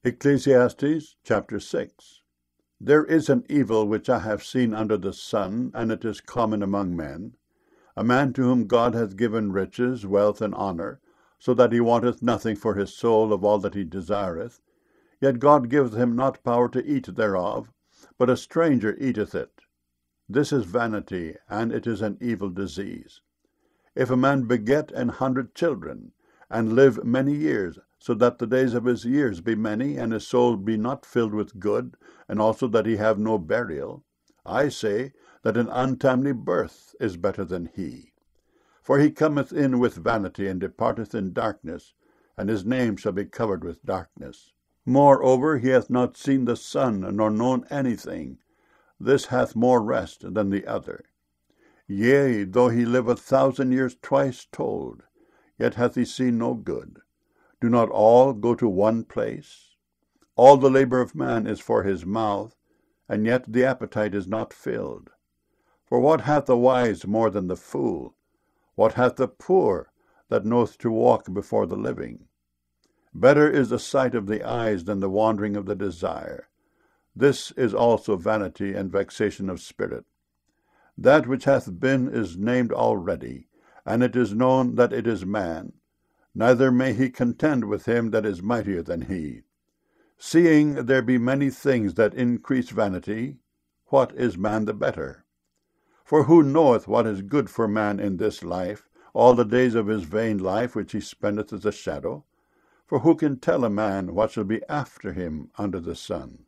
Ecclesiastes chapter 6. There is an evil which I have seen under the sun, and it is common among men, a man to whom God hath given riches, wealth, and honour, so that he wanteth nothing for his soul of all that he desireth. Yet God giveth him not power to eat thereof, but a stranger eateth it. This is vanity, and it is an evil disease. If a man beget 100 children, and live many years, so that the days of his years be many, and his soul be not filled with good, and also that he have no burial, I say that an untimely birth is better than he. For he cometh in with vanity, and departeth in darkness, and his name shall be covered with darkness. Moreover, he hath not seen the sun, nor known anything. This hath more rest than the other. Yea, though he live 1,000 years twice told, yet hath he seen no good. Do not all go to one place? All the labor of man is for his mouth, and yet the appetite is not filled. For what hath the wise more than the fool? What hath the poor that knoweth to walk before the living? Better is the sight of the eyes than the wandering of the desire. This is also vanity and vexation of spirit. That which hath been is named already, and it is known that it is man. Neither may he contend with him that is mightier than he. Seeing there be many things that increase vanity, what is man the better? For who knoweth what is good for man in this life, all the days of his vain life which he spendeth as a shadow? For who can tell a man what shall be after him under the sun?